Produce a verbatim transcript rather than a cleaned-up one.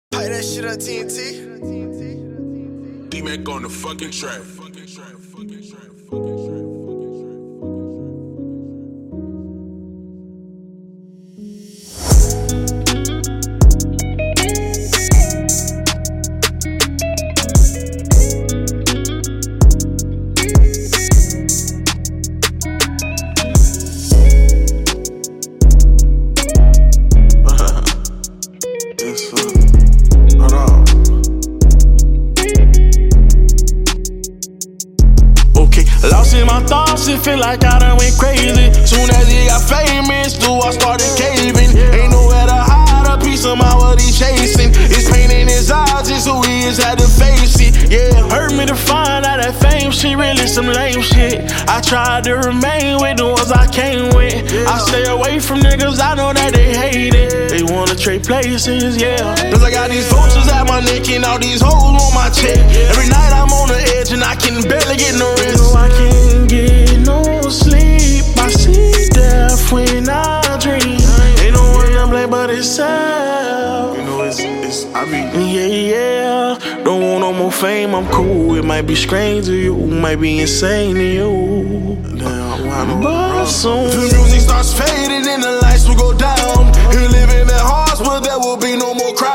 Pipe that shit up, T N T. D-Mac on the fucking track. Lost in my thoughts, it feel like I done went crazy. Soon as he got famous, the wall started caving. Ain't nowhere to hide a piece of my what he chasing. It's pain in his eyes, it's who he is, had to face it. Yeah, hurt me to find out that fame shit really some lame shit. I tried to remain with the ones I came with. I stay away from niggas, I know that they hate it. They wanna trade places, yeah. Cause I got these vultures at my neck and all these hoes on my check. Every night I'm on the edge and I can barely get no rest. I can't get no sleep. I see death when I dream. Ain't no one to blame but itself. You know it's, it's I be yeah, yeah. Don't want no more fame, I'm cool. It might be strange to you, might be insane to you. Damn, but soon the music starts fading and the lights will go down. You live in the hearts, but there will be no more crying.